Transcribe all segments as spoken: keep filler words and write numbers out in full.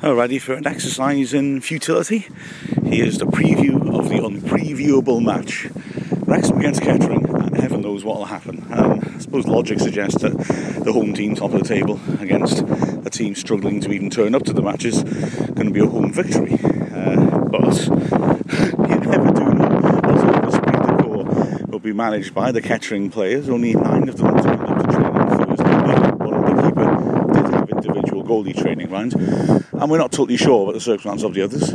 Ready for an exercise in futility? Here's the preview of the unpreviewable match. Wrexham against Kettering, and heaven knows what will happen. Um, I suppose logic suggests that the home team top of the table against a team struggling to even turn up to the match is going to be a home victory. Uh, but you never do know. Also, the spectacle will be managed by the Kettering players. Only nine of them turned up to training on Thursday. One of the keeper did have individual goalie training rounds. And we're not totally sure about the circumstances of the others,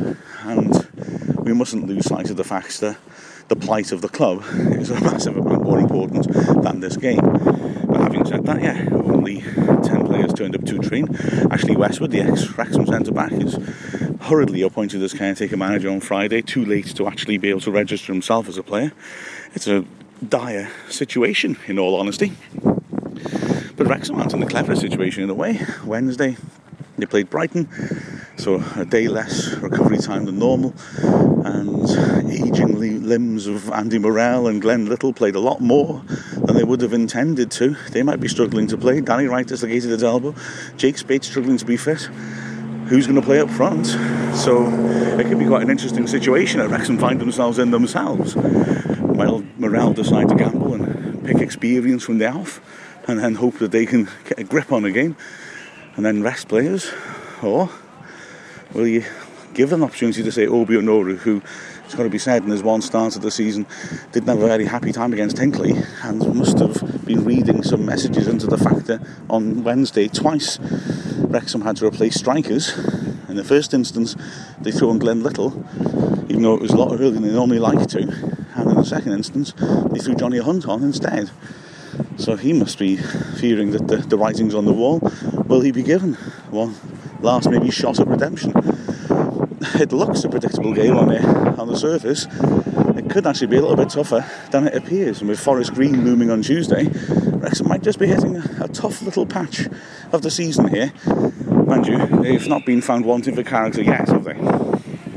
and we mustn't lose sight of the fact that the plight of the club is a massive amount more important than this game. But having said that, yeah, only ten players turned up to train. Ashley Westwood, the ex-Wrexham centre-back, is hurriedly appointed as caretaker manager on Friday, too late to actually be able to register himself as a player. It's a dire situation, in all honesty. But Wrexham aren't in a clever situation in a way. Wednesday, they played Brighton, so a day less recovery time than normal, and ageing limbs of Andy Morrell and Glenn Little played a lot more than they would have intended to. They might be struggling to play. Danny Wright dislocated his elbow. Jake Spate struggling to be fit. Who's going to play up front? So it could be quite an interesting situation that Wrexham find themselves in themselves. While Morrell decide to gamble and pick experience from the off, and then hope that they can get a grip on a game and then rest players, or will you give them an opportunity to say Obi Onoru, who, it's got to be said, in his one start of the season didn't have a very happy time against Hinckley and must have been reading some messages into the fact that on Wednesday twice Wrexham had to replace strikers. In the first instance they threw on Glenn Little, even though it was a lot earlier than they normally like to, and in the second instance they threw Johnny Hunt on instead. So he must be fearing that the, the writing's on the wall. Will he be given one last maybe shot at redemption? It looks a predictable game on the, on the surface. It could actually be a little bit tougher than it appears. And with Forest Green looming on Tuesday, Wrexham might just be hitting a, a tough little patch of the season here. Mind you, they've not been found wanting for character yet, have they?